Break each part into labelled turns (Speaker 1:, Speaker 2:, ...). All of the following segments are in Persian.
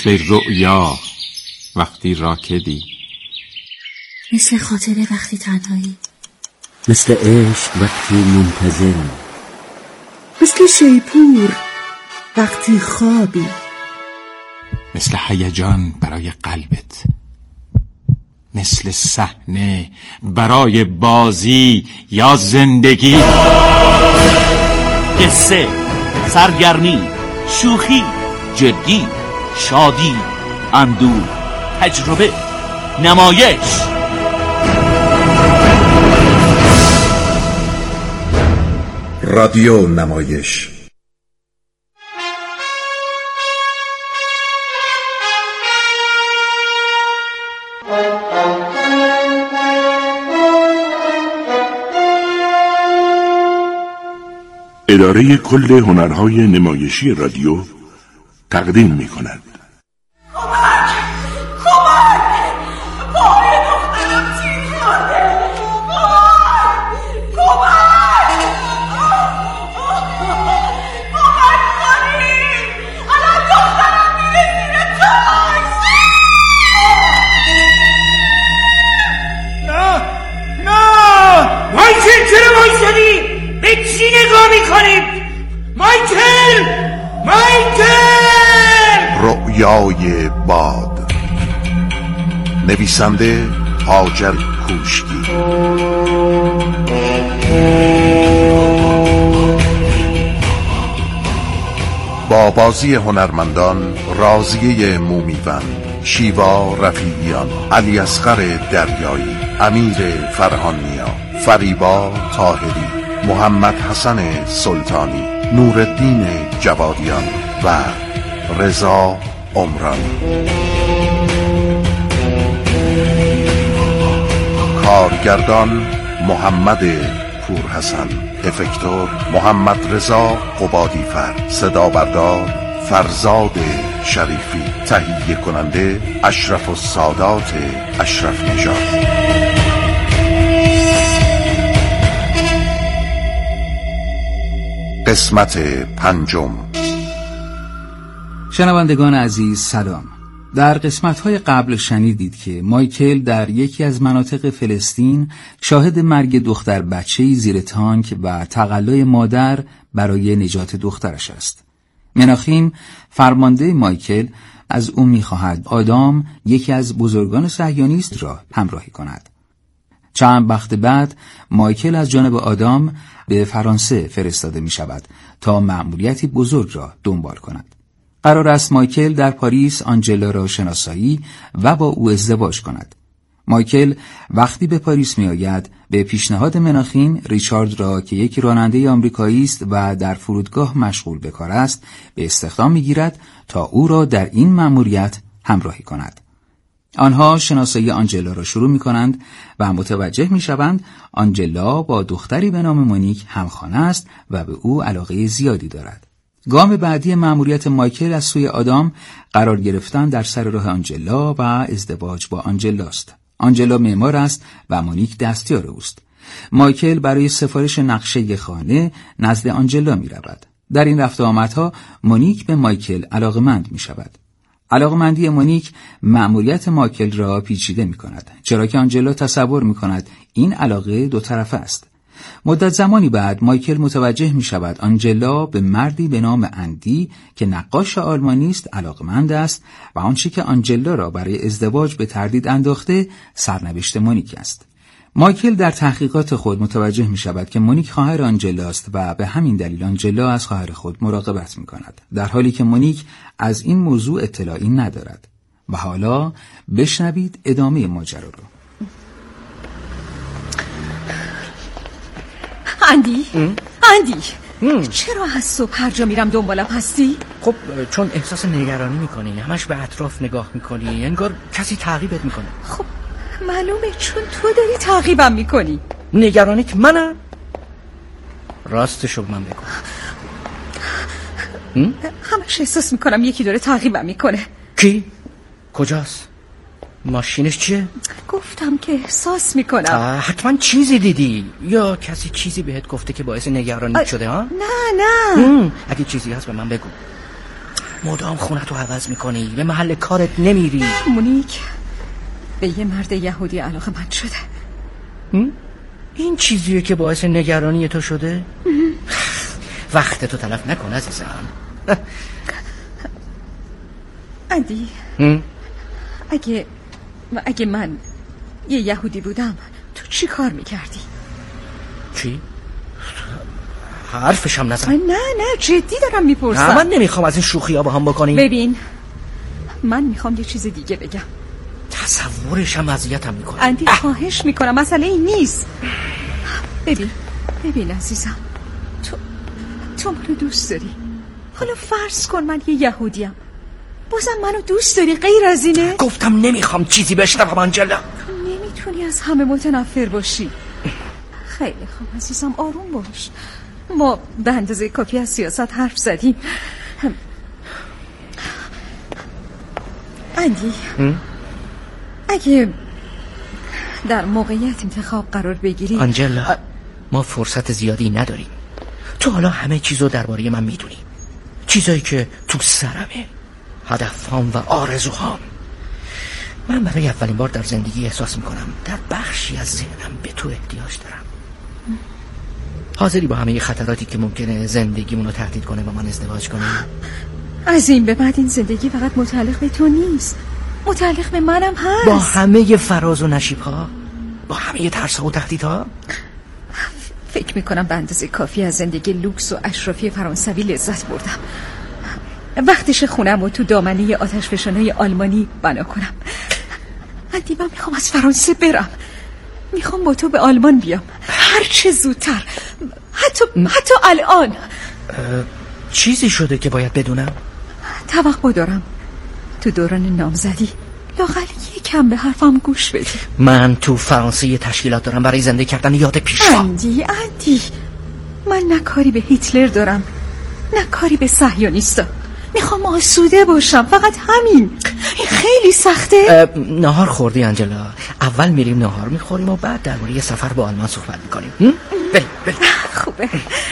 Speaker 1: مثل رؤیا وقتی راکدی،
Speaker 2: مثل خاطره وقتی تنهایی،
Speaker 3: مثل عشق وقتی منتظری،
Speaker 4: مثل شیپور وقتی خوابی،
Speaker 1: مثل هیجان برای قلبت، مثل صحنه برای بازی یا زندگی.
Speaker 5: قصه، سرگرمی، شوخی، جدی، شادی، اندوه، تجربه، نمایش.
Speaker 6: رادیو نمایش.
Speaker 7: اداره کل هنرهای نمایشی رادیو تقدیم می‌کند.
Speaker 6: رؤیای باد. نویسنده هاجر کوشکی. با بازی هنرمندان راضیه مومیوند، شیوا رفیعیان، علی اصغر دریایی، امیر فرهانیا، فریبا طاهری، محمد حسن سلطانی، نورالدین جوادیان و رضا عمرانی. کارگردان محمد پورحسن، افکتور محمد رضا قبادیفر، صدا بردار فرزاد شریفی، تهیه کننده اشرف السادات اشرف نژاد. قسمت پنجم.
Speaker 8: شنوندگان عزیز سلام. در قسمت‌های قبل شنیدید که مایکل در یکی از مناطق فلسطین شاهد مرگ دختر بچه‌ای زیر تانک و تقلای مادر برای نجات دخترش است. مناخیم فرمانده مایکل از او می‌خواهد آدام یکی از بزرگان صهیونیست را همراهی کند. چند وقت بعد مایکل از جانب آدام به فرانسه فرستاده می‌شود تا مأموریتی بزرگ را دنبال کند. قرار است مایکل در پاریس آنجلا را شناسایی و با او ازدواج کند. مایکل وقتی به پاریس می آید به پیشنهاد مناخیم ریچارد را که یک راننده آمریکایی است و در فرودگاه مشغول به کار است به استخدام می گیرد تا او را در این مأموریت همراهی کند. آنها شناسایی آنجلا را شروع می کنند و متوجه می شوند آنجلا با دختری به نام مونیک همخانه است و به او علاقه زیادی دارد. گام بعدی مأموریت مایکل از سوی آدام قرار گرفتن در سر راه آنجلا و ازدواج با آنجلاست. آنجلا معمار است و مونیک دستیار اوست. مایکل برای سفارش نقشه خانه نزد آنجلا می رود. در این رفت و آمدها مونیک به مایکل علاقمند می شود. علاقمندی مونیک مأموریت مایکل را پیچیده می کند، چرا که آنجلا تصور می کند این علاقه دو طرفه است. مدت زمانی بعد مایکل متوجه می شود آنجلا به مردی به نام اندی که نقاش آلمانی است علاقمند است و آنچه که آنجلا را برای ازدواج به تردید انداخته سرنوشت مونیک است. مایکل در تحقیقات خود متوجه می شود که مونیک خواهر آنجلا است و به همین دلیل آنجلا از خواهر خود مراقبت می کند، در حالی که مونیک از این موضوع اطلاعی ندارد. و حالا بشنوید ادامه ماجرا را.
Speaker 9: اندی چرا از صبح هر جا میرم دنبالم هستی؟
Speaker 10: خب چون احساس نگرانی میکنی، همش به اطراف نگاه میکنی، انگار کسی تعقیبت میکنه.
Speaker 9: خب معلومه، چون تو داری تعقیبم میکنی.
Speaker 10: نگرانیت منم؟ راستشو من بگو.
Speaker 9: همش احساس میکنم یکی داره تعقیبم میکنه.
Speaker 10: کی؟ کجاست؟ ماشینش چیه؟
Speaker 9: گفتم که احساس میکنم.
Speaker 10: حتما چیزی دیدی یا کسی چیزی بهت گفته که باعث نگرانی شده ها؟
Speaker 9: نه
Speaker 10: اگه چیزی هست به من بگو. مدام خونتو عوض میکنی، به محل کارت نمیری.
Speaker 9: مونیک به یه مرد یهودی علاقه من شده.
Speaker 10: این چیزیه که باعث نگرانی تو شده؟ وقت تو تلف نکن عزیزم.
Speaker 9: اندی اگه من یه یهودی بودم تو چی کار میکردی؟
Speaker 10: چی؟ حرفشم نزن.
Speaker 9: نه جدی دارم میپرسم.
Speaker 10: نه من نمیخوام از این شوخی ها با هم بکنیم.
Speaker 9: ببین من میخوام یه چیز دیگه بگم.
Speaker 10: تصورشم اذیتم میکنه.
Speaker 9: اندی خواهش میکنم، مسئله این نیست. ببین عزیزم، تو منو دوست داری. حالا فرض کن من یه یهودیم، بازم منو دوست داری؟ غیر از اینه؟
Speaker 10: گفتم نمیخوام چیزی بشنوم آنجلا.
Speaker 9: نمیتونی از همه متنفر باشی. خیلی خوب عزیزم، آروم باش. ما به اندازه کافی از سیاست حرف زدیم. اندی اگه در موقعیت انتخاب قرار بگیری.
Speaker 10: آنجلا ما فرصت زیادی نداریم. تو حالا همه چیزو درباره من میدونی، چیزایی که تو سرمه، هدفهام و آرزوهام. من برای اولین بار در زندگی احساس میکنم در بخشی از ذهنم به تو احتیاج دارم. حاضری با همه خطراتی که ممکنه زندگیمونو تهدید کنه با من ازدواج کنی؟
Speaker 9: از این به بعد این زندگی فقط متعلق به تو نیست، متعلق به منم هست.
Speaker 10: با همه فراز و نشیب‌ها، با همه ترس‌ها و تهدیدها.
Speaker 9: فکر میکنم به اندازه کافی از زندگی لوکس و اشرافی فرانسوی لذت بردم. وقتش خونم و تو دامنه آتشفشان‌های آلمانی بنا کنم. اندی من میخوام از فرانسه برم، میخوام با تو به آلمان بیام هر چه زودتر، حتی الان.
Speaker 10: چیزی شده که باید بدونم؟
Speaker 9: توقع دارم تو دوران نامزدی لااقل یکم به حرفم گوش بدی.
Speaker 10: من تو فرانسه یه تشکیلات دارم برای زنده کردن یاد پیشوا.
Speaker 9: اندی من نه کاری به هیتلر دارم نه کاری به صهیونیستا. میخوام آسوده باشم، فقط همین. این خیلی سخته.
Speaker 10: نهار خوردی آنجلا؟ اول میریم نهار میخوریم و بعد درباره یه سفر با آلمان صحبت میکنیم. بریم.
Speaker 9: خوبه.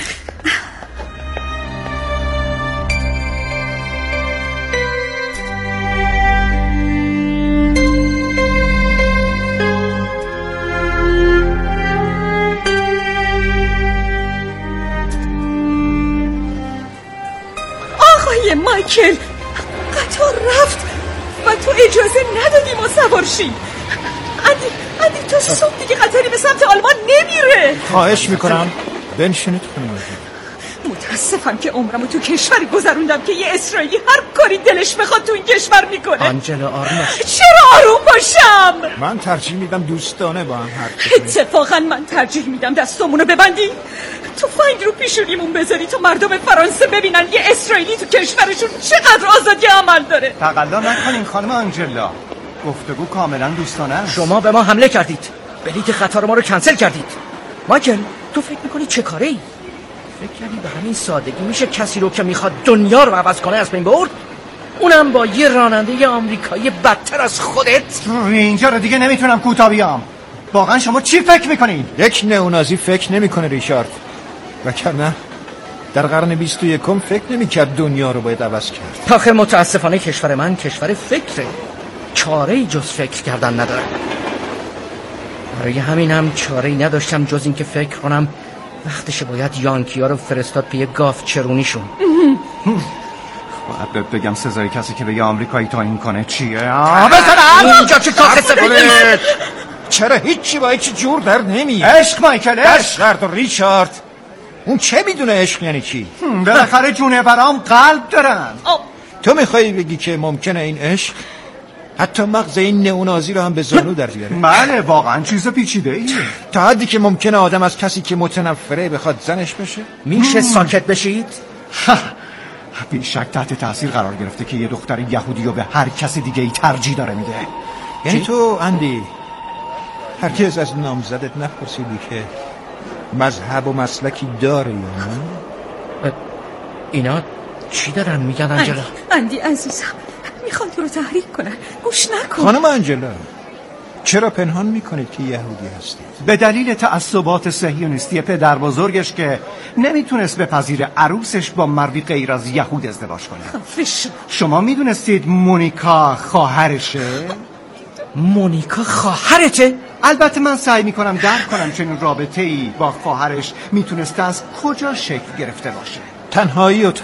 Speaker 9: مایکل قطار رفت و تو اجازه ندادی ما سوار شیم. اندی تو صبح دیگه قطاری به سمت آلمان نمیره.
Speaker 11: خواهش میکنم بنشینید خونه.
Speaker 9: متاسفم که عمرمو تو کشوری گذروندم که یه اسرائیلی هر کاری دلش بخواد تو این کشور میکنه.
Speaker 10: آنجلا آروم باش.
Speaker 9: چرا آروم باشم؟
Speaker 11: من ترجیح میدم دوستانه با هم حرف بزنیم.
Speaker 9: اتفاقا من ترجیح میدم دستامونو ببندی، تو فنگ رو پیشونیمون بذاری تا مردم فرانسه ببینن یه اسرائیلی تو کشورشون چقدر آزادی عمل داره.
Speaker 11: تقلا نکنین خانم آنجلا، گفتگو کاملا دوستانه است.
Speaker 10: شما به ما حمله کردید، بلیت قطار ما رو کنسل کردید. مایکل تو فکر میکنی چه کاره ای؟ فکر کردی به همین سادگی میشه کسی رو که میخواد دنیا رو عوض کنه از بین برد؟ اونم با یه راننده آمریکایی بدتر از خودت؟
Speaker 11: اینجا رو دیگه نمیتونم کوتاه بیام. واقعا شما چی فکر میکنین؟ یک نئونازی فکر نمیکنه ریچارد، وگرنه در قرن 21 فکر نمیکرد دنیا رو باید عوض کرد.
Speaker 10: آخه متاسفانه کشور من کشور فکره، چاره‌ای جز فکر کردن نداره. برای همینم چاره‌ای نداشتم جز این که فکر کنم وقتشه باید یانکی‌ها رو فرستاد پی گاف چرونیشون.
Speaker 11: باید بگم سزای کسی که بگه آمریکایی تا این کنه چیه؟
Speaker 10: بزنم اینجا چه کاخ سفیدی؟
Speaker 11: چرا هیچی با هیچی جور در نمیاد؟ عشق مایکل، عشق ریچارد. اون چه میدونه عشق یعنی چی؟ بالاخره جونورام قلب دارن. تو میخوایی بگی که ممکنه این عشق حتی مغز این نئونازی رو هم به زانو در بیاره؟ بله واقعا چیز پیچیده ایه. تا حدی که ممکنه آدم از کسی که متنفره بخواد زنش بشه.
Speaker 10: میشه ساکت بشید؟
Speaker 11: بیشک تحت تاثیر قرار گرفته که یه دختر یهودی رو به هر کسی دیگه ای ترجیح داره میده. یعنی تو اندی هرگز از نامزدت نپرسیدی که مذهب و مسلکی داره یا نه؟
Speaker 10: اینا چی دارن میگن آنجلا؟
Speaker 9: اندی عزیزم میخوان تو رو تحریک کنن، گوش نکن.
Speaker 11: خانم آنجلا چرا پنهان میکنید که یهودی هستید؟
Speaker 12: به دلیل تعصبات صهیونیستی پدر بزرگش که نمیتونست بپذیره عروسش با مردی غیر از یهود ازدواج کنه. شما میدونستید مونیکا خواهرشه؟
Speaker 10: مونیکا خواهرته؟
Speaker 12: البته من سعی میکنم درک کنم چنین رابطه‌ای با خواهرش میتونسته از کجا شکل گرفته باشه.
Speaker 11: تنهایی و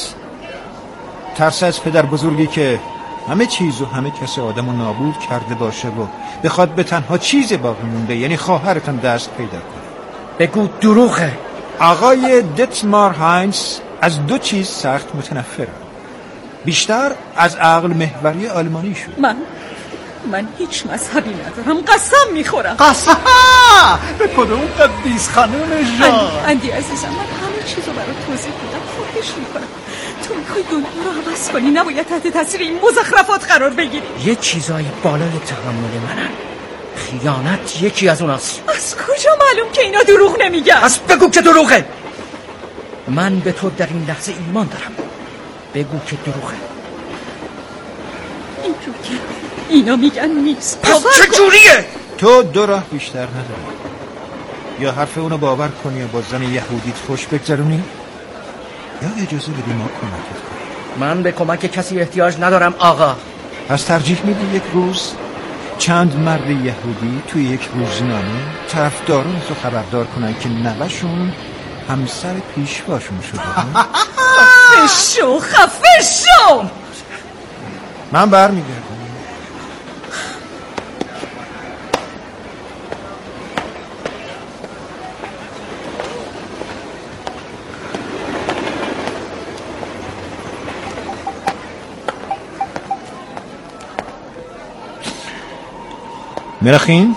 Speaker 11: ترس از پدر بزرگی که همه چیز و همه کس آدمو نابود کرده باشه و بخواد به تنها چیز باقی مونده یعنی خواهرتان دست پیدا کنه.
Speaker 10: بگو دروغه.
Speaker 11: آقای دتمار هاینز از دو چیز سخت متنفره. بیشتر از عقل محوری آلمانی شد.
Speaker 9: من هیچ مذهبی ندارم، قسم میخورم.
Speaker 12: قسم؟ به کدوم قدیس خانم جان؟
Speaker 9: اندی عزیزم، من همه چیزو برات توضیح میدم، خواهش میکنم. تو میخوای دنیا رو عوض کنی، نباید تحت تاثیر این مزخرفات قرار بگیری.
Speaker 10: یه چیزای بالای تحمل منن. خیانت یکی از اوناست.
Speaker 9: از کجا معلوم که اینا دروغ نمیگن؟
Speaker 10: پس بگو که دروغه. من به تو در این لحظه ایمان دارم. بگو که دروغه.
Speaker 9: این رو که اینا میگن نیست.
Speaker 10: پس چجوریه؟
Speaker 11: تو دو راه بیشتر نداری. یا حرف اونو باور کنی یا با زن یهودیت خوش بگذرونی، یا اجازه بدی ما کمکت کنیم.
Speaker 10: من به کمک کسی احتیاج ندارم آقا.
Speaker 11: پس ترجیح میدی یک روز چند مرد یهودی توی یک روزنامه طرفداران تو خبردار کنن که نوه‌شون همسر پیشواشون شده؟
Speaker 9: خفه شو.
Speaker 11: من برمیگردم. ملخین؟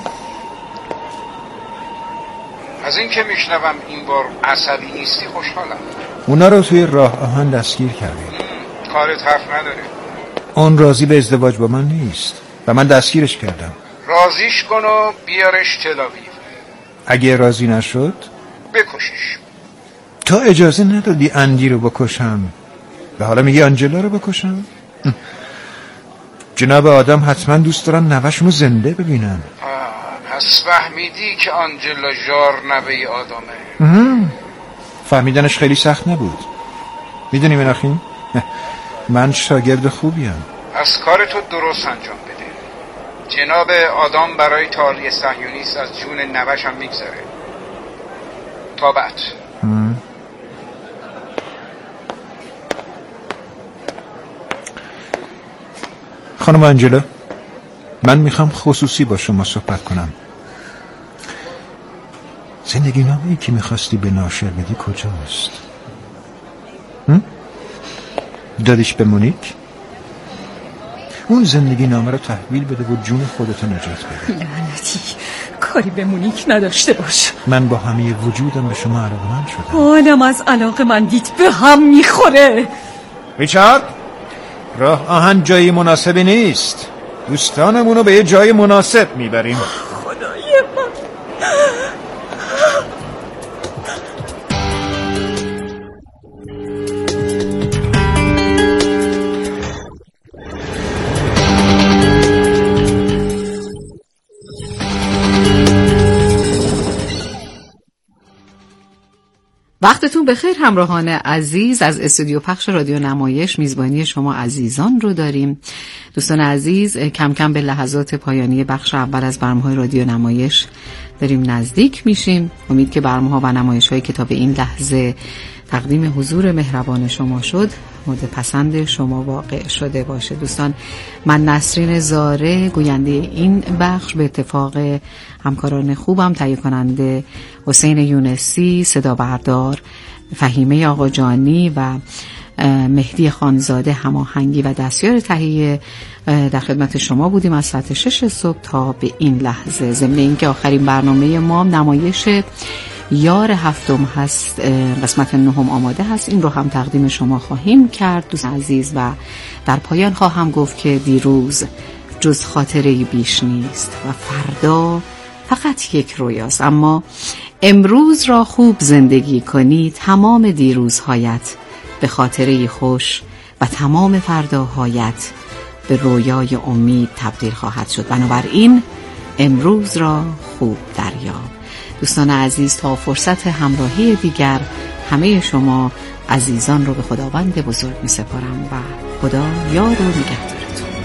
Speaker 6: از این که میشنوم این بار عصبی نیستی خوشحالم.
Speaker 11: اونا رو توی راه آهن دستگیر کردیم.
Speaker 6: کارت حرف نداره.
Speaker 11: اون راضی به ازدواج با من نیست و من دستگیرش کردم.
Speaker 6: راضیش کن و بیارش تل آویو.
Speaker 11: اگه راضی نشد
Speaker 6: بکشش.
Speaker 11: تو اجازه ندادی اندی رو بکشم و حالا میگی آنجلا رو بکشم؟ جناب آدم حتما دوست دارن نوه‌شونو زنده ببینن.
Speaker 6: پس فهمیدی که آنجلا ژار نوه آدمه؟
Speaker 11: فهمیدنش خیلی سخت نبود. میدونی مناخین؟ من شاگرد خوبیم.
Speaker 6: از کارتو درست انجام بده. جناب آدم برای تالی صهیونیست از جون نوه‌ش هم میگذره. تا بعد.
Speaker 11: خانم آنجلا، من میخوام خصوصی با شما صحبت کنم. زندگی نامه‌ای که میخواستی به ناشر بدی کجاست؟ دادیش به مونیک؟ اون زندگی نامه رو تحویل بده و جون خودتو نجات بده.
Speaker 9: لعنتی، کاری به مونیک نداشته باش.
Speaker 11: من با همه وجودم به شما علاقه‌مند شدم.
Speaker 9: حالم از علاقه‌مندیت به هم میخوره.
Speaker 11: ریچارد، راه آهن جایی مناسبی نیست. دوستانمونو به یه جای مناسب میبریم.
Speaker 9: خدای من.
Speaker 13: وقتتون بخیر همراهان عزیز. از استودیو پخش رادیو نمایش میزبانی شما عزیزان رو داریم. دوستان عزیز، کم کم به لحظات پایانی بخش اول از برنامه‌های رادیو نمایش داریم نزدیک میشیم. امید که برنامه‌ها و نمایش‌های که تا به این لحظه تقدیم حضور مهربان شما شد مورد پسند شما واقع شده باشه. دوستان، من نسرین زاره گوینده این بخش به اتفاق همکاران خوبم تهیه کننده حسین یونسی، صدا بردار فهیمه آقاجانی و مهدی خانزاده هماهنگی و دستیار تهیه در خدمت شما بودیم از ساعت 6 صبح تا به این لحظه. ضمن اینکه آخرین برنامه ما نمایش یار هفتم هست، قسمت 9 آماده هست، این رو هم تقدیم شما خواهیم کرد دوست عزیز. و در پایان خواهم گفت که دیروز جز خاطره بیش نیست و فردا فقط یک رویاست، اما امروز را خوب زندگی کنی تمام دیروزهایت به خاطره خوش و تمام فرداهایت به رویای امید تبدیل خواهد شد. بنابراین امروز را خوب دریاب. دوستان عزیز، تا فرصت همراهی دیگر همه شما عزیزان رو به خداوند بزرگ می سپارم و خدا یار و نگهدارتون.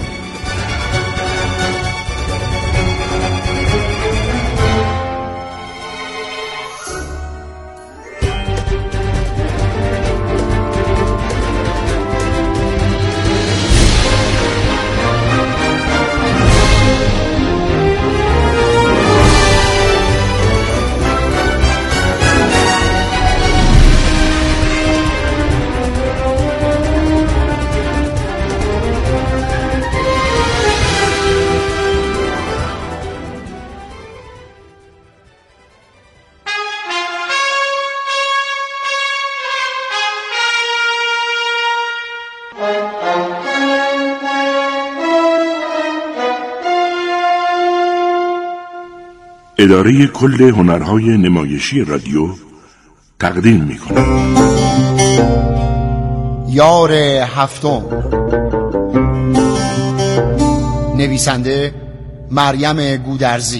Speaker 7: اداره کل هنرهای نمایشی رادیو تقدیم می‌کند.
Speaker 14: یار هفتم، نویسنده مریم گودرزی،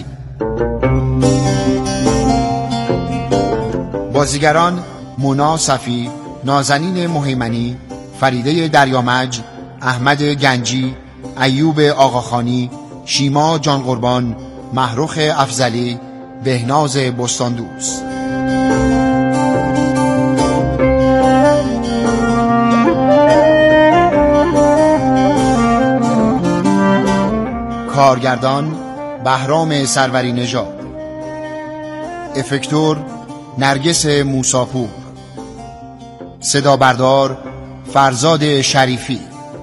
Speaker 14: بازیگران مونا صفی، نازنین مهیمنی، فریده دریامج، احمد گنجی، ایوب آقاخانی، شیما جانقربان، محروخ افضلی، بهناز بستاندوست. کارگردان بهرام سروری نژاد، افکتور نرگس موساپور، صدا بردار فرزاد شریفی،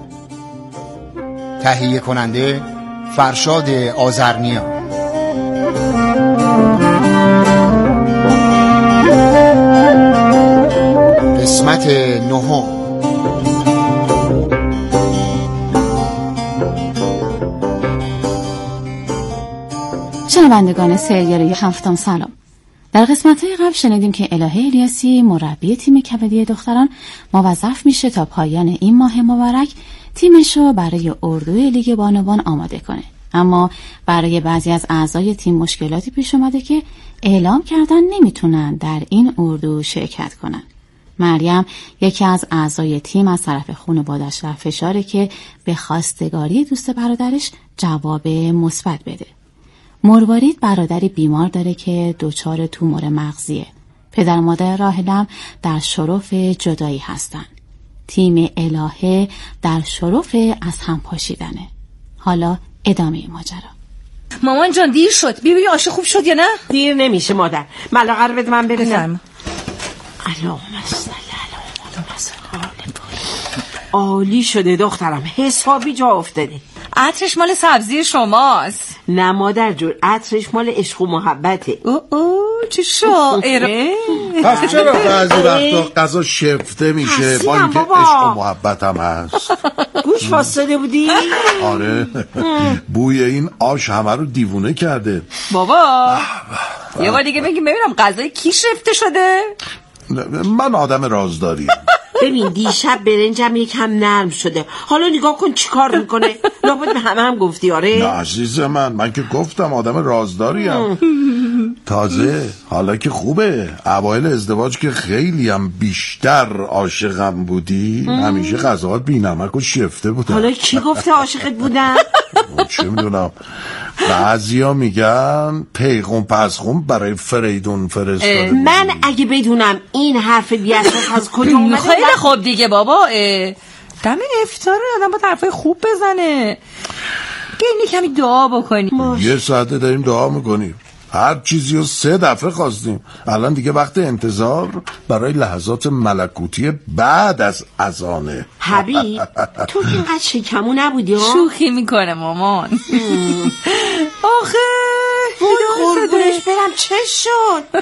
Speaker 14: تهیه کننده فرشاد آذرنیا. قسمت نهم.
Speaker 2: شنوندگان سریال هفتم سلام. در قسمت‌های قبل شنیدیم که الهه الیاسی مربی تیم کبدی دختران موظف میشه تا پایان این ماه مبارک تیمش رو برای اردوی لیگ بانوان آماده کنه. اما برای بعضی از اعضای تیم مشکلاتی پیش اومده که اعلام کردن نمیتونن در این اردو شرکت کنن. مریم یکی از اعضای تیم از طرف خانواده‌اش در فشاره که به خواستگاری دوست برادرش جواب مثبت بده. مروارید برادری بیمار داره که دچار تومور مغزیه. پدر و مادر راحلم در شرف جدایی هستن. تیم الهه در شرف از هم پاشیدنه. حالا ادامه ماجرا.
Speaker 9: مامان جان دیر شد. بیا آشه خوب شد یا نه؟
Speaker 15: دیر نمیشه مادر. ملاقه رو بده من ببینم. عالی شده دخترم، حسابی جا افتادی.
Speaker 9: عطرش مال سبزی شماست.
Speaker 15: نه مادر جون، عطرش مال عشق و محبته.
Speaker 9: چه شاعره.
Speaker 16: پس چرا بعضی وقتا غذا شفته میشه با اینکه عشق و محبت هم هست؟
Speaker 15: گوش فاصله بودی؟
Speaker 16: آره. بوی این آش همه رو دیوونه کرده.
Speaker 9: بابا یه بار دیگه بگیم ببینم غذای کی شفته شده؟
Speaker 16: من آدم رازداریم.
Speaker 15: ببین دیشب برنجم یکم نرم شده، حالا نگاه کن چی کار میکنه. لابد به همه هم گفتی؟ آره
Speaker 16: نه عزیز من که گفتم آدم رازداریم. تازه حالا که خوبه. اوایل ازدواج که خیلی هم بیشتر عاشقم بودی، همیشه غذاات بی‌نمک و شفته بودن.
Speaker 15: حالا کی گفته عاشقت بودم؟
Speaker 16: چه میدونم، بعضیا میگن پیغام پسخون برای فریدون فرستاده.
Speaker 15: من اگه بدونم این حرف بی‌اساس از کجا اومده.
Speaker 9: خیلی خوب دیگه بابا، دم افطار آدم با حرفای خوب بزنه. بیاین کمی دعا بکنیم.
Speaker 16: یه ساعته داریم دعا میکنیم، هر چیزی رو 3 دفعه خواستیم. الان دیگه وقت انتظار برای لحظات ملکوتی بعد از اذانه.
Speaker 15: حبیب تو که اینقدر شکمو نبودی ها؟
Speaker 9: شوخی میکنه مامان. آخه
Speaker 15: قربونش برم چه شد؟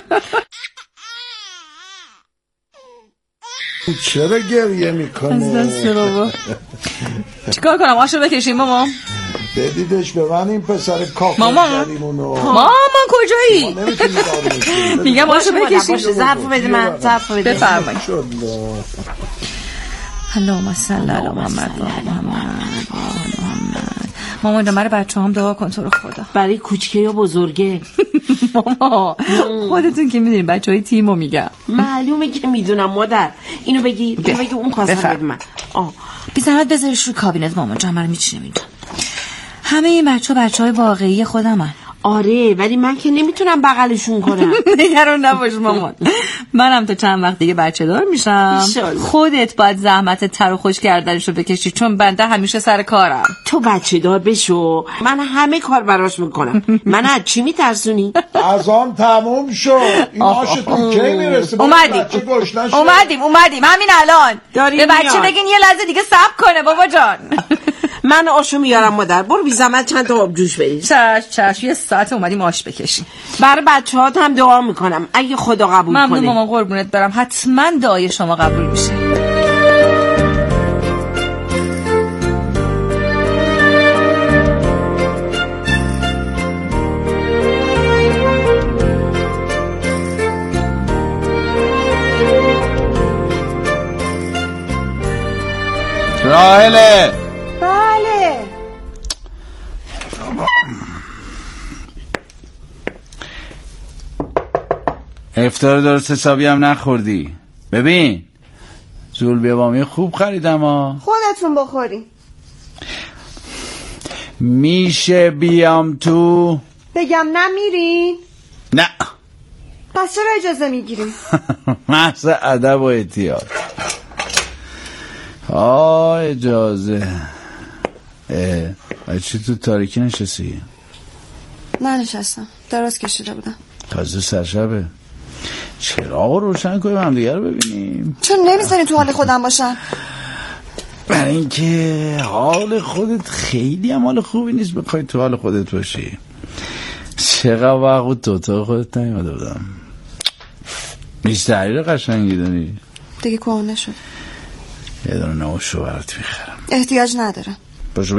Speaker 16: چرا گریه میکنه؟
Speaker 9: از دست بابا. چیکار کنم؟ آشو بکشیم مامان؟
Speaker 16: بدیدش به من این پسر کافر
Speaker 9: مامان کجایی؟ میگم آشو بکشیم.
Speaker 15: ظرفو بده من. ظرفو بده.
Speaker 9: بفرمایید. اللهم صل علی محمد. مامان جان برای بچه‌هام دعا کن تو رو خدا.
Speaker 15: برای کوچیکه یا بزرگه؟
Speaker 9: ماما خودتون که میدونین بچهای تیمو میگم.
Speaker 15: معلومه که میدونم مادر. اینو بگی اون کاسه بده من.
Speaker 9: بی زحمت بذارش رو کابینت مامان جان، من میچینم اینجا. همه این بچه‌های واقعی خودمن.
Speaker 15: آره ولی من که نمیتونم بغلشون کنم.
Speaker 9: نگران نباش مامان، منم تا چند وقت دیگه بچه دار میشم. خودت باید زحمت تر و خوش کردنشو بکشی، چون بنده همیشه سر کارم.
Speaker 15: تو بچه دار بشو، من همه کار براش میکنم. من از چی میترسونی؟
Speaker 16: از آن تموم شو. این آشتون کی میرسه؟
Speaker 9: اومدیم همین الان. به بچه بگین یه لحظه دیگه صبر کنه بابا جان.
Speaker 15: من آشو میارم مادر، برو بی زحمت چند تا آب جوش بریز.
Speaker 9: چش یه ساعت اومدیم آش بکشیم.
Speaker 15: برای بچه‌هات هم دعا میکنم اگه خدا قبول کنه.
Speaker 9: ممنون مامان، قربونت برم، حتما دعای شما قبول میشه.
Speaker 17: راهله.
Speaker 18: بله.
Speaker 17: افطار درست حسابی هم نخوردی. ببین زولبیا بامی خوب خریدم ها.
Speaker 18: خودتون بخورین.
Speaker 17: میشه بیام تو؟
Speaker 18: بگم نمیرین؟
Speaker 17: نه.
Speaker 18: پس چرا اجازه میگیریم؟
Speaker 17: محض ادب و احتیاط. اجازه. چی تو تاریکی نشستی؟
Speaker 18: ننشستم، دراز کشیده بودم.
Speaker 17: تازه سرشبه. چراغ روشن کنیم هم دیگه رو ببینیم.
Speaker 18: چون نمیذارین تو حال خودم باشم؟
Speaker 17: برای اینکه حال خودت خیلی هم حال خوبی نیست بخوای تو حال خودت باشی. چقدر وقت تو اتاق خودت نیومده بودم. بیشتری قشنگی داری
Speaker 18: دیگه کهنه شد.
Speaker 17: یه دونه نوشو برات میخرم.
Speaker 18: احتیاج ندارم.
Speaker 17: باشو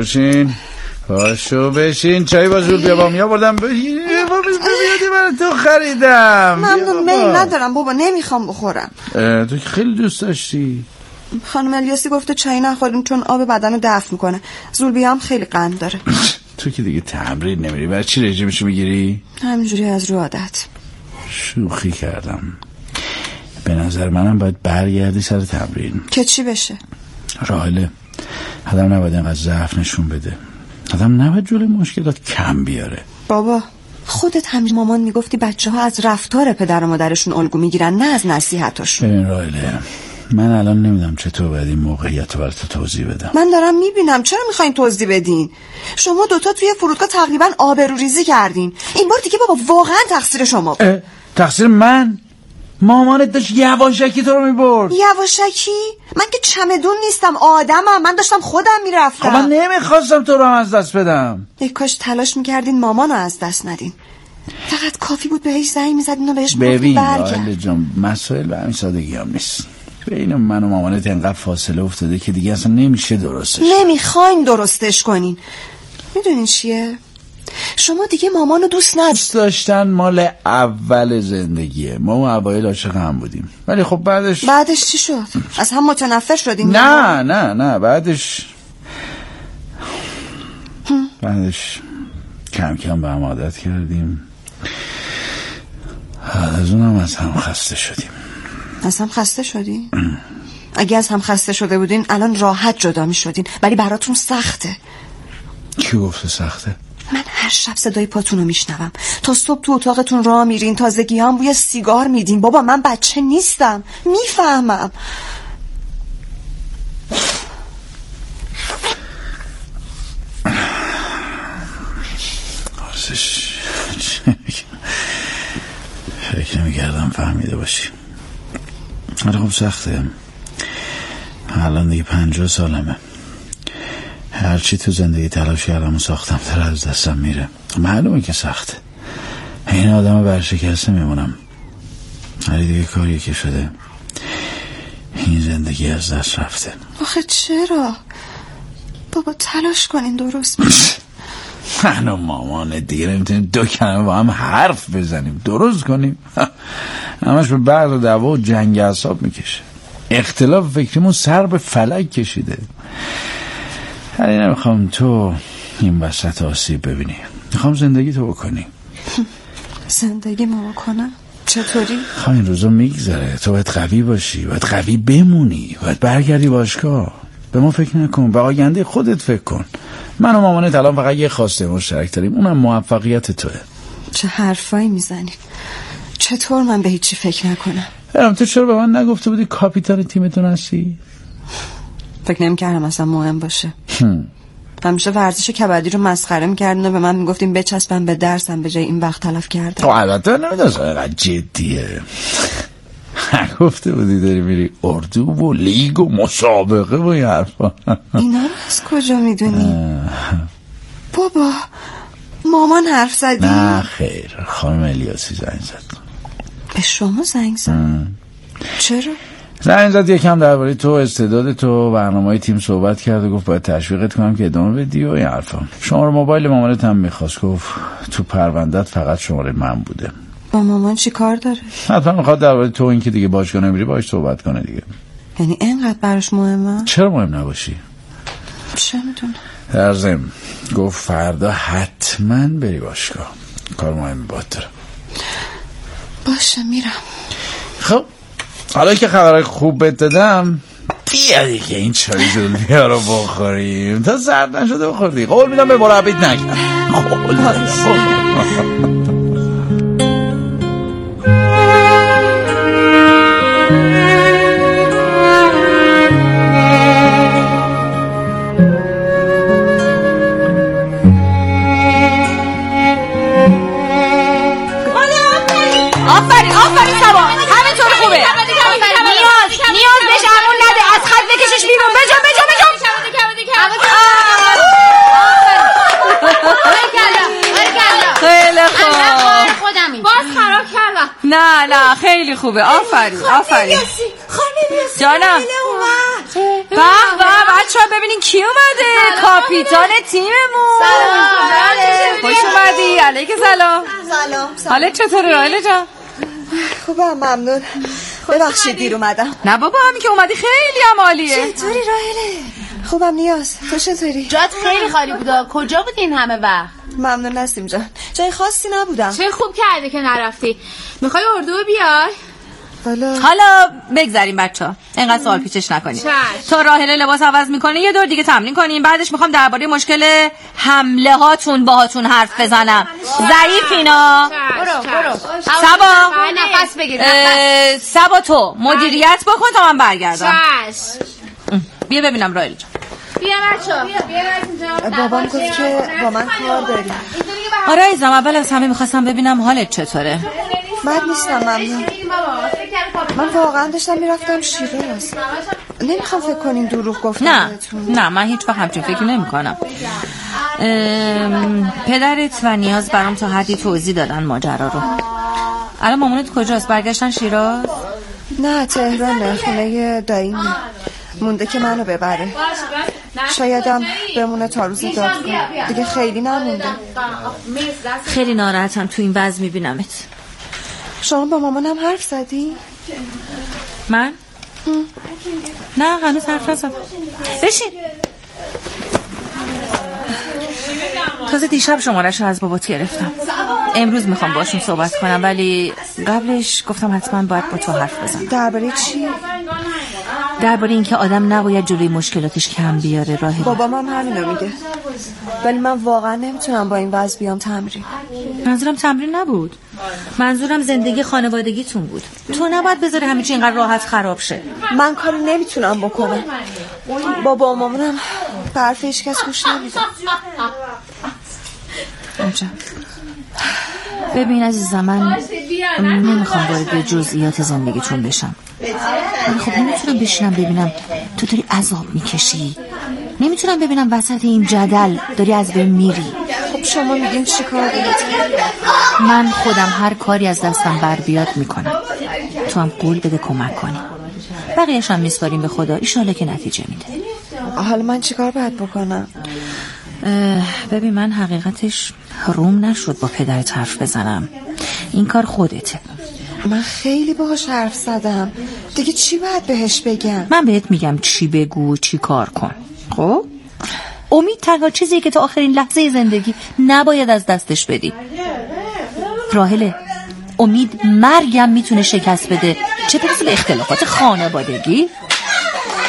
Speaker 17: بشین چای با زولبیا بامی آوردم. بیادی برای تو خریدم.
Speaker 18: ممنون، میل ندارم بابا، نمیخوام بخورم.
Speaker 17: تو که خیلی دوست داشتی.
Speaker 18: خانم الیاسی گفته چای نخوریم چون آب بدن رو دفع میکنه. زولبیا هم خیلی قند داره.
Speaker 17: تو که دیگه تمرین نمیری، برای چی رژیمشو میگیری؟
Speaker 18: همینجوری از رو عادت.
Speaker 17: شوخی کردم. به نظر منم باید برگردی سر تمرین.
Speaker 18: که چی بشه؟
Speaker 17: راهله، آدم نباید اینقدر ضعف نشون بده. آدم نباید جلوی مشکلات کم بیاره.
Speaker 18: بابا خودت همیشه مامان میگفتی بچه‌ها از رفتار پدر و مادرشون الگو میگیرن، نه از نصیحتاشون.
Speaker 17: ببین راهله، من الان نمیدونم چطور باید این موقعیت رو برات توضیح بدم.
Speaker 18: من دارم میبینم. چرا میخواین توضیح بدین؟ شما دوتا توی فرودگاه تقریبا آبروریزی کردین. این بار دیگه بابا واقعا تقصیر شما.
Speaker 17: تقصیر من؟ مامانت داشت یواشکی تو رو میبرد.
Speaker 18: یواشکی؟ من که چمدون نیستم، آدمم. من داشتم خودم میرفتم.
Speaker 17: خب من نمیخواستم تو رو از دست بدم.
Speaker 18: یک کاش تلاش میکردین مامانو از دست ندین. فقط کافی بود بهش زنگ میزدین و بهش
Speaker 17: ببین راهله جان، مسائل به همین سادگی هم نیست. بین من و مامانت انقدر فاصله افتاده که دیگه اصلا نمیشه درستش.
Speaker 18: نمیخواین درستش کنین. میدونین چیه؟ شما دیگه مامانو دوست ندارید.
Speaker 17: دوست داشتن مال اول زندگیه. ما اون اوایل عاشق هم بودیم، ولی خب بعدش
Speaker 18: چی شد؟ از هم متنفر شدین؟
Speaker 17: نه بعدش کم کم به هم عادت کردیم. از اونم از هم خسته شدیم.
Speaker 18: از هم خسته شدین؟ اگه از هم خسته شده بودین الان راحت جدا می شدین، ولی براتون سخته.
Speaker 17: کی گفته سخته؟
Speaker 18: من هر شب صدای پاتونو میشنوم. تا صبح تو اتاقتون راه میرین، تازگی هم بوی سیگار میدین. بابا من بچه نیستم، میفهمم.
Speaker 17: فکر نمی‌کردم فهمیده باشی. آره خب سخته. الان دیگه 50 سالمه. هرچی تو زندگی تلاش کردم و ساختم تر از دستم میره. معلومه که سخته. این آدم برشکسته میمونم. ولی دیگه کاریه که شده. این زندگی از دست رفته.
Speaker 18: آخه چرا؟ بابا تلاش کنین درست بشه.
Speaker 17: من و مامان دیگه نمیتونیم 2 کلمه با هم حرف بزنیم درست کنیم. همش به بعد و دعوا و جنگ اعصاب میکشه. اختلاف فکریمون سر به فلک کشیده. ولی نمیخوام تو این وسط آسیب ببینی. میخوام زندگی تو بکنی.
Speaker 18: زندگی ما بکنم؟ چطوری؟
Speaker 17: این روزا میگذره. تو باید قوی باشی، باید قوی بمونی، باید برگردی باشگاه. به ما فکر نکن، به آینده خودت فکر کن. من و مامانت الان فقط یه خواسته مشترک داریم، اونم موفقیت توه.
Speaker 18: چه حرفایی میزنی؟ چطور من به هیچی فکر نکنم؟
Speaker 17: تو چرا به من نگفته بودی کاپیتان تیمتون هستی؟
Speaker 18: فکر نمی‌کردم اصلا مهم باشه. همیشه ورزش کبدی رو مسخره می‌کردن و به من میگفتیم بچسبم به درسم به جای این وقت تلف کردم.
Speaker 17: البته نمیدونم جدیه. گفته بودی داری میری اردو و لیگ و مسابقه و این حرفا.
Speaker 18: اینا رو از کجا میدونی؟ بابا مامان حرف زدی؟
Speaker 17: نه خیر، خانم الیاسی زنگ زد.
Speaker 18: به شما زنگ زد؟ چرا؟
Speaker 17: زنگ زد یکم درباره تو، استعداد تو، برنامه‌های تیم صحبت کرد و گفت باید تشویقت کنم که ادامه بدی و این حرفا. شماره موبایل مامانت هم میخواست، گفت تو پرونده‌ات فقط شماره من بوده.
Speaker 18: با مامان چی کار داره؟
Speaker 17: حتما میخواد درباره تو این که دیگه باشگاه نمیری باهاش صحبت کنه دیگه.
Speaker 18: یعنی اینقدر براش مهمه؟
Speaker 17: چرا مهم نباشی؟
Speaker 18: چه میدونم.
Speaker 17: در ضمن گفت فردا حتما بری باشگاه، کار مهمی باید داره.
Speaker 18: باشه میرم.
Speaker 17: خب حالا که خبرهای خوب بهت دادم، بیا دیگه این چای جلبیا رو بخوریم تا سرد نشده بخوردی. قول میدم به مربیت نگم. قول میدم.
Speaker 9: آفرین سبا، همینطور خوبه. نیاز بهش همون نده، از خط بکشش بیرون. بجا
Speaker 13: خیلی خوب.
Speaker 9: باز خراب کردم.
Speaker 13: نه خیلی خوبه. آفرین جانم. به بچه‌ها ببینین کی اومده. کاپیتان تیممون.
Speaker 9: سلام.
Speaker 13: خوش اومدی. علیک سلام. حالت چطوره راهله جان؟
Speaker 18: خوبم ممنون. ببخشید دیر اومدم.
Speaker 13: نه بابا همین که اومدی خیلی هم عالیه.
Speaker 18: چطوری راهله؟ خوبم نیاز. تو چطوری؟
Speaker 2: جات خیلی خالی بودا. کجا بودی این همه وقت؟
Speaker 18: ممنون نسیم جان. جای خاصی نبودم.
Speaker 2: چه خوب کردی که نرفتی. میخوای اردو بیای؟
Speaker 13: حالا بگذاریم بچه‌ها، اینقدر سوال پیچش نکنیم. تا راهله لباس عوض میکنه یه دور دیگه تمرین کنیم، بعدش میخوام درباره مشکل حمله هاتون باهاتون حرف بزنم. ضعیفینا.
Speaker 2: برو.
Speaker 13: سبا
Speaker 2: نفس بگیر.
Speaker 13: سبا تو مدیریت بکن تا من برگردم. بیا ببینم راهله جان.
Speaker 2: بیا بچه‌ها.
Speaker 18: بابام گفت که با من کار داری.
Speaker 13: آره عزیزم، اول از همه میخواستم ببینم حالت چطوره.
Speaker 18: بد نیستم ممنون. من واقعا داشتم میرفتم شیراز. نمیخوام فکر کنین دروغ گفتم.
Speaker 13: نه من هیچ وقت همچین فکر نمی کنم. پدرت و نیاز برام تا حدی توضیح دادن ماجرا رو. الان مامانت کجاست؟ برگشتن شیراز؟
Speaker 18: نه تهرانه، خونه داییمه. مونده که منو ببره. شایدم بمونه تا روز دادگاه. دیگه خیلی نمونده.
Speaker 13: خیلی ناراحتم تو این وضع میبینمت.
Speaker 18: شما با مامانم حرف زدی؟
Speaker 13: من؟ نه هنوز حرف نزدم. بشین. تازه دیشب شماره‌اش رو از بابات گرفتم. امروز میخوام باشون صحبت کنم، ولی قبلش گفتم حتما باید با تو حرف بزنم.
Speaker 18: درباره چی؟
Speaker 13: درباره اینکه آدم نباید جلوی مشکلاتش کم بیاره. راهله
Speaker 18: بابام هم همینو میگه، ولی من واقعا نمیتونم با این وضع بیام تمرین.
Speaker 13: منظورم تمرین نبود، منظورم زندگی خانوادگیتون بود. تو نباید بذاری همه چی اینقدر راحت خراب شه.
Speaker 18: من کاری نمیتونم بکنم. بابا و مامانم به حرف هیچ کس گوش نمیدن.
Speaker 13: ببین عزیزم، من نمیخوام وارد جزئیات زندگیتون بشم، ولی خب نمیتونم بشینم ببینم تو داری عذاب میکشی. نمیتونم ببینم وسط این جدل داری از بین میری.
Speaker 18: خب شما میگین چی کار دارید؟
Speaker 13: من خودم هر کاری از دستم بر بیاد میکنم. تو هم قول بده کمک کنی، بقیه‌اش هم میسپاریم به خدا، ایشالا که نتیجه میده.
Speaker 18: حالا من چیکار باید بکنم؟
Speaker 13: ببین من حقیقتش روم نشد با پدرت حرف بزنم. این کار خودته.
Speaker 18: من خیلی باهاش حرف زدم، دیگه چی باید بهش بگم؟
Speaker 13: من بهت میگم چی بگو چی کار کن. خب
Speaker 19: امید تنها چیزیه که تا آخرین لحظه زندگی نباید از دستش بدی. راهله، امید مرگم میتونه شکست بده، چه برسه به اختلافات خانوادگی.